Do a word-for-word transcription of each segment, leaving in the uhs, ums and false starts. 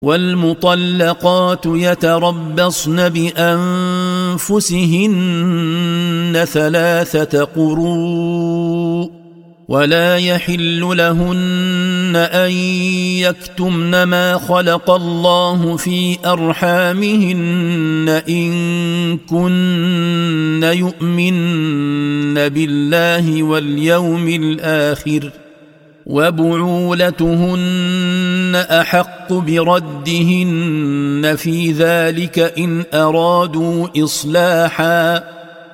والمطلقات يتربصن بأنفسهن ثلاثة قروء ولا يحل لهن أن يكتمن ما خلق الله في أرحامهن إن كن يؤمن بالله واليوم الآخر وبعولتهن أحق بردهن في ذلك إن أرادوا إصلاحا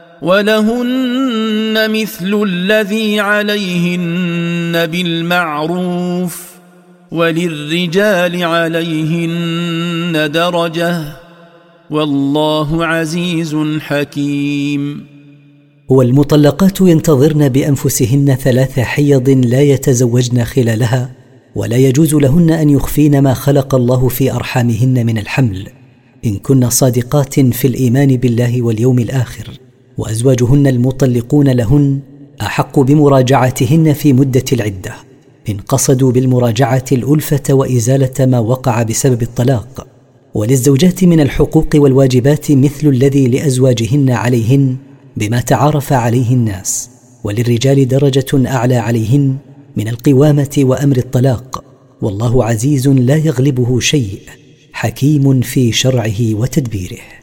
ولهن مثل الذي عليهن بالمعروف وللرجال عليهن درجة والله عزيز حكيم. والمطلقات ينتظرن بأنفسهن ثلاث حيض لا يتزوجن خلالها ولا يجوز لهن أن يخفين ما خلق الله في أرحامهن من الحمل إن كن صادقات في الإيمان بالله واليوم الآخر، وأزواجهن المطلقون لهن أحق بمراجعتهن في مدة العدة إن قصدوا بالمراجعة الألفة وإزالة ما وقع بسبب الطلاق. وللزوجات من الحقوق والواجبات مثل الذي لأزواجهن عليهن بما تعارف عليه الناس، وللرجال درجة أعلى عليهن من القوامة وأمر الطلاق، والله عزيز لا يغلبه شيء حكيم في شرعه وتدبيره.